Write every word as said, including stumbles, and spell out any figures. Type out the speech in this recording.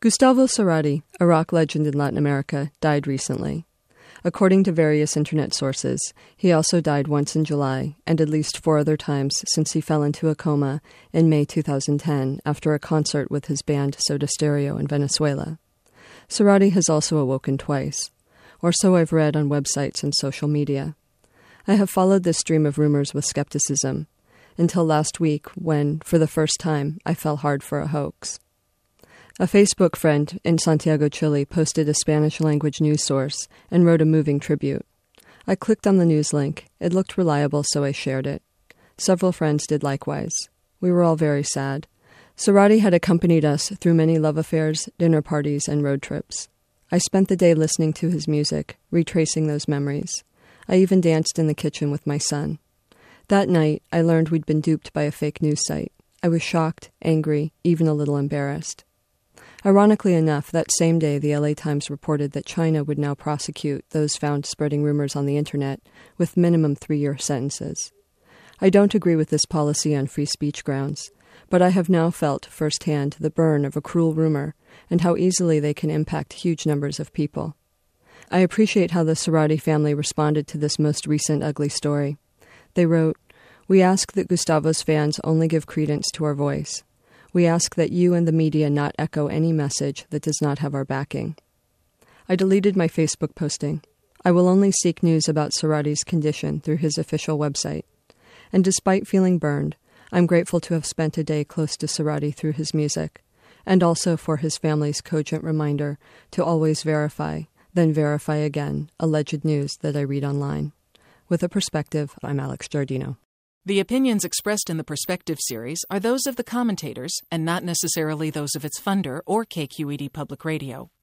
Gustavo Cerati, a rock legend in Latin America, died recently. According to various internet sources, he also died once in July and at least four other times since he fell into a coma in May two thousand ten after a concert with his band Soda Stereo in Venezuela. Cerati has also awoken twice, or so I've read on websites and social media. I have followed this stream of rumors with skepticism, until last week when, for the first time, I fell hard for a hoax. A Facebook friend in Santiago, Chile, posted a Spanish-language news source and wrote a moving tribute. I clicked on the news link. It looked reliable, so I shared it. Several friends did likewise. We were all very sad. Cerati had accompanied us through many love affairs, dinner parties, and road trips. I spent the day listening to his music, retracing those memories. I even danced in the kitchen with my son. That night, I learned we'd been duped by a fake news site. I was shocked, angry, even a little embarrassed. Ironically enough, that same day the L A Times reported that China would now prosecute those found spreading rumors on the internet with minimum three-year sentences. I don't agree with this policy on free speech grounds, but I have now felt firsthand the burn of a cruel rumor and how easily they can impact huge numbers of people. I appreciate how the Cerati family responded to this most recent ugly story. They wrote, "We ask that Gustavo's fans only give credence to our voice. We ask that you and the media not echo any message that does not have our backing." I deleted my Facebook posting. I will only seek news about Cerati's condition through his official website. And despite feeling burned, I'm grateful to have spent a day close to Cerati through his music, and also for his family's cogent reminder to always verify, then verify again, alleged news that I read online. With a Perspective, I'm Alex Giardino. The opinions expressed in the Perspective series are those of the commentators and not necessarily those of its funder or K Q E D Public Radio.